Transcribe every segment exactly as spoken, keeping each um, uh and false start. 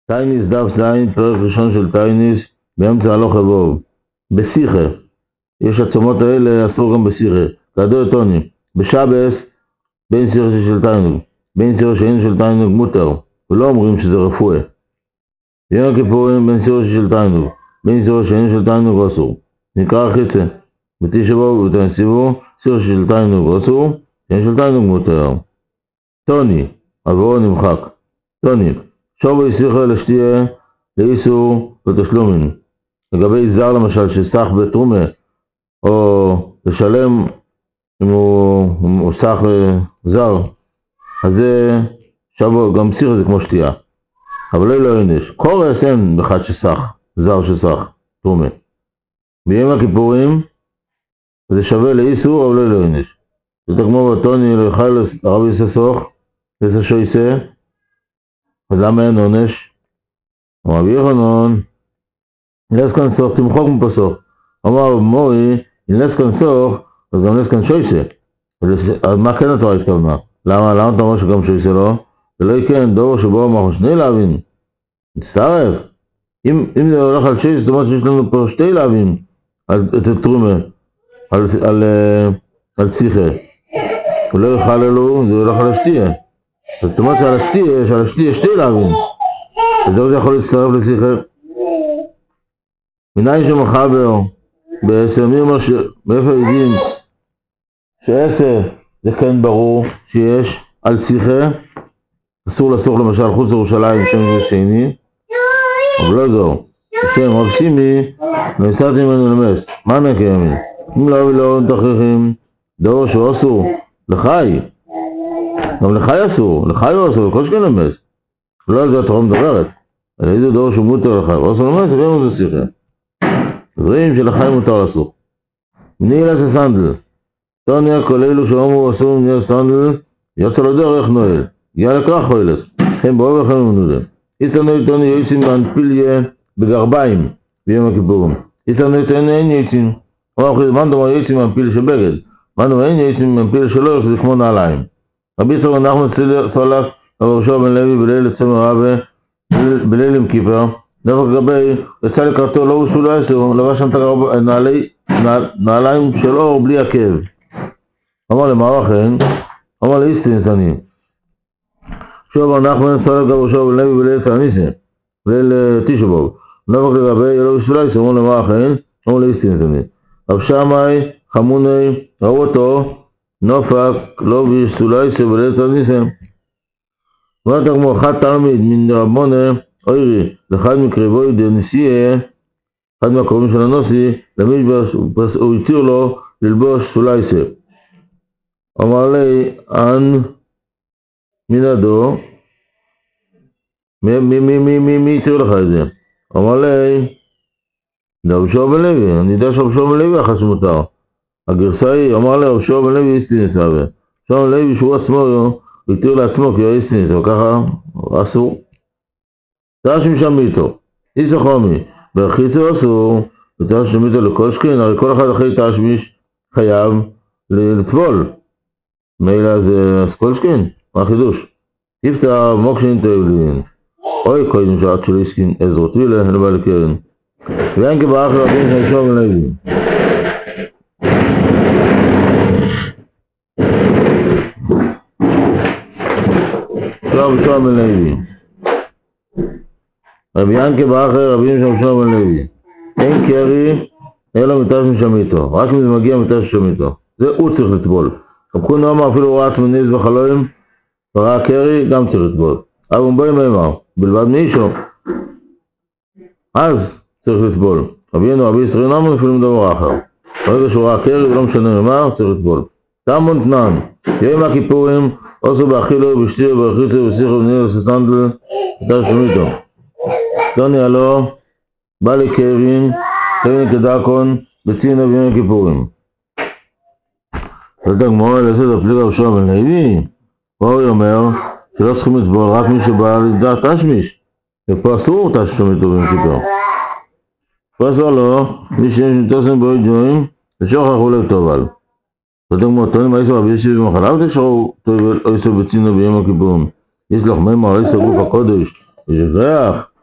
טייניס דף זין, פרק ראשון של טייניס, באמצע הלוך הבוב. בשיחה, יש עצומות האלה, אסור גם בשיחה. כדור טוני, בשבס, בין שיחה של תיינוג, בין שיחה שאין של תיינוג מותר, ולא אומרים שזה רפואה. יום הכיפורים, בין שיחה של תיינוג, בין שיחה שאין של תיינוג אסור. נקרא חיצה, בתשבו ובתנסיבו, שיחה של תיינוג אסור, שאין של תיינוג מותר. טוני, עברו נמחק. טוני, שובו ישיחה לשתייה לאיסור ותשלומים. לגבי זר למשל שסח בתרומה, או לשלם אם הוא, אם הוא סח זר, אז זה שובו, גם שיחה זה כמו שתייה. אבל לא לא עונש. קורס אין אחד שסח, זר שסח, תרומה. ביום הכיפורים זה שווה לאיסור אבל לא לא עונש. זה כמו בטוני לחייל הרב יססוך, זה שויסה, אז למה אין עונש? אמר רבי יוחנן, נס כאן סוך תמחוק מפסוך. אמר מורי, אם נס כאן סוך, אז גם נס כאן שויסה. אז מה כן התורה התכוונה? למה? למה אתה אומר שגם שויסה לא? ולא יקן דור שבו אמר שני להבין. מצטרף. אם, אם זה הולך על שויסה, זאת אומרת שיש לנו פה שתי להבין את התרומה, על, על, על ציחה. ולא יוכל אלו, זה הולך על השתייה. אז זאת אומרת שעל השתייה, שעל השתייה שתי להבין. אז זה יכול להצטרף לשיחה. מנין שמחבר בעשר, מי אומר מאיפה יודעים שעשר זה כן ברור שיש על שיחה, אסור לסוך למשל חוץ לירושלים שם זה שני, אבל לא זו, השם רב שימי נעשת ממנו למס, מה נקיימים? אם לא ולא תכריכים דור שהוא אסור לחי, גם לחי אסור, לחי הוא אסור, לכל שכן למס, לא על זה התורה מדברת, על איזה דור שהוא מותר לחי, הוא אסור למס, ואין זה שיחה. דברים שלחי מותר לסוך. נילה זה סנדל. טוניה כל אלו שאומרו אסור מניה סנדל, יוצא לדור איך נועל. הגיע לכך חוילת. הם באו וכם מנודה. איסרנו טוני יוצאים מהנפיליה בגרביים ביום הכיפורים. איסרנו טוני אין יוצאים. אמר אחרי זמן דומה יוצאים מהנפיל שבגד. מה דומה אין יוצאים מהנפיל שלו, זה כמו נעליים. רבי סור נחמן סולק, רבי שור בן לוי בליל לצמר רבה, בליל עם כיפר. דווקא לגבי, יצא לקראתו לא הוסו לא עשר, לבש שם את נעליים של אור בלי עקב. אמר למה לכן? אמר לאיסטינס אני. שוב נחמן סולק רבי שור בן לוי בליל תעניסה, בליל תשבו. דווקא לגבי לא הוסו לא עשר, אמר למה לכן? אמר לאיסטינס אני. רב שמאי, חמוני, ראו אותו, נופק, לא הוסו לא עשר בליל תעניסה. ואתה כמו אחד תלמיד מן רבונה, אוירי, לאחד מקריבוי דנסייה, אחד מהקרובים של הנוסי, למישבש, הוא התיר לו ללבוש סולייסה. אמר לי, אנ מנדו, מי מי מי מי מי מי התיר לך את זה? אמר לי, זה רבי שור בן לוי, אני יודע שרבי שור בן לוי אחת שמותר. הגרסה היא, אמר לי, רבי שור בן לוי איסטינס אבה. שור בן לוי שהוא עצמו, הוא התיר לעצמו כי הוא איסטינס, אבל ככה אסור. תשמי שם איתו, איסה חומי, ברחיצו אסור, ותשמי איתו לכל שקין, הרי כל אחד אחרי תשמיש חייב לטבול. מילא זה כל שקין, מה החידוש? תפתח מוקשין תאולין, אוי קודם שעת של איסקין עזרות וילה, נבא לקרן. ואין כבאח רבים של שור בן לוי. שור בן לוי. רבי ינקה באחר רבים שם שור בן לוי. אין קרי אלא מתש משמיתו, רק אם זה מגיע מתש משמיתו. זה הוא צריך לטבול. רבכו נאמר אפילו הוא רץ מניס וחלוים, וראה קרי גם צריך לטבול. אבל הוא בואי מאמר, בלבד מאישו, אז צריך לטבול. רבי ינו רבי ישראל נאמר אפילו מדבר אחר. ברגע שהוא ראה קרי ולא משנה מאמר, צריך לטבול. תמון תנן, יום הכיפורים, עושו באכילו ובשתיר וברכיתו ובשיחו ובניר וססנדל, מתש משמיתו. טוני הלא, בא לקרין, טוני כדקון, בצינה ביום הכיפורים. זאת הגמורה לעשות הפליג רבי שור בן לוי, פה הוא אומר שלא צריכים לטבול רק מי שבא לדעת תשמיש, ופה אסור תשמיש ביום כיפור. פה אסור לו, מי שיש מתוסם בו ג'ועים, ושוכח הוא לא טובל. זאת הגמורה, טוני מה יסור רבי ישיב במחלה, ותשארו טובל או יסור בצינה ביום הכיפורים. יש לך מימר, יסור גוף הקודש, ושכח,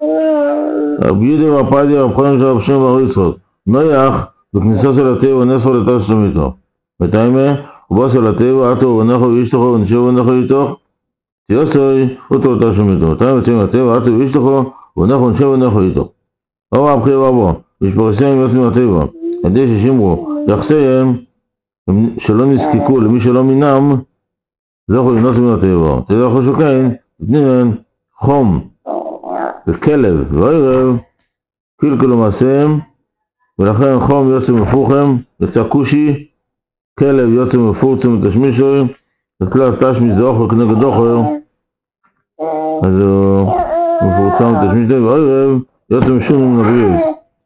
רבי יהודה ורפאדי רב חיים של רב שמעון בר יצחק, נויח בכניסה של הטבע ונסו לתל שלמיתו. ותאימה, ובא של הטבע, עטו ונכו ואישתכו ונשב ונכו איתוך, תיוסוי אותו לתל שלמיתו. תאימה תאימה הטבע, עטו ואישתכו ונכו ונשב ונכו איתוך. אור הבחיר רבו, ושפרסיהם יוצאים מהטבע, עדי ששימרו, יחסיהם, שלא נזקקו למי שלא מינם, זכו לנוס מן הטבע. תדע חושוקן, תתנינן חום וכלב וערב, קלקלו מעשיהם, ולכן חום יוצא מפוחם, יצא קושי, כלב יוצא מפורצם ותשמישוי, תסלח תשמיש זה אוכל כנגד אוכל, אז הוא מפורצם ותשמישוי, וערב יוצא משום מן הבריאות,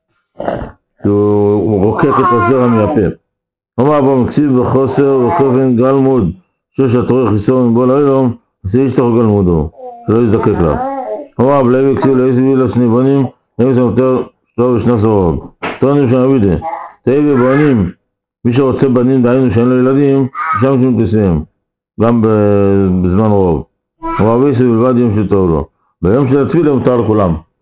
שהוא רוקק את הזרע מהפה. אומר הבא מקציב בחוסר וכופן גלמוד, שוש התורי חיסור מבוא לאילום, אז יש תוך גלמודו, שלא יזדקק לה. אומר הבא לוי קציב לאיזה וילה שני בונים, נגיד יותר שלו ושנה סורב. תונים שם אבידה, תהי בבונים, מי שרוצה בנים דהיינו שאין לו ילדים, שם שמתסיים, גם בזמן רוב. הוא אביסו בלבד יום שטוב לו. ביום של התפילה מותר לכולם.